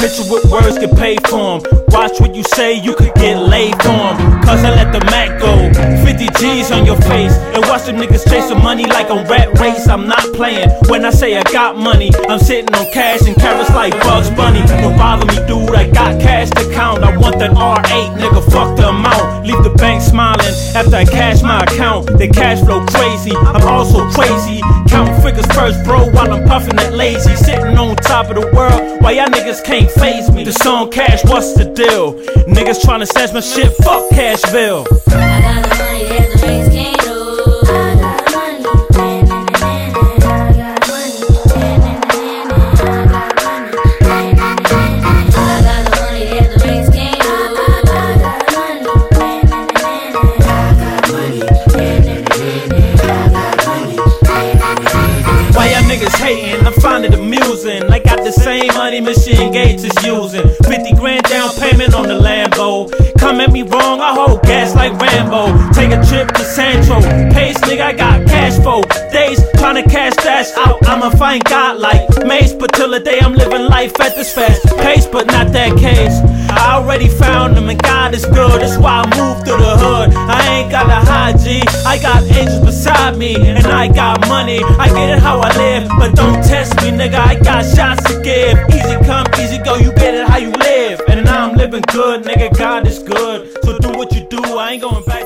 picture with words get paid for 'em. Watch what you say, you could get laid for 'em. Cause I let the Mac go, 50 G's on your face. And watch them niggas chasing money like a rat race. I'm not playing when I say I got money. I'm sitting on cash and carrots like Bugs Bunny. Don't bother me, dude, I got cash to count. I want that R8, nigga, fuck the amount. Leave the bank smiling after I cash my account. They cash flow crazy, I'm also crazy. Counting figures first, bro, while I'm puffing that lazy. Sitting on top of the world, why y'all niggas can't faze me? The song Cash, what's the deal? Niggas tryna snatch my shit, fuck Cashville. I got the money that the banks can't do. I got money, I got money, I got money, I got the money that the banks can't do. I got money, I got money. Why y'all niggas hating? I find it amusing. I got the same money Machine Gates is using. 50 grand down payment on the Lambo. Come at me wrong, I hold gas like Rambo. Take a trip to Sancho. Pace, nigga, I got cash for days. Tryna cash dash out, I'ma find God like Mace. But till the day I'm living life at this fast pace, but not that case. I already found him and God is good. That's why I moved through the hood. I ain't got a high G, I got angels beside me. And I got money, I get it how I live. But don't test me, nigga, I got shots to give. Easy come, easy go, you get it how you live. And now I'm living good, nigga, God is good. So do what you do, I ain't going back.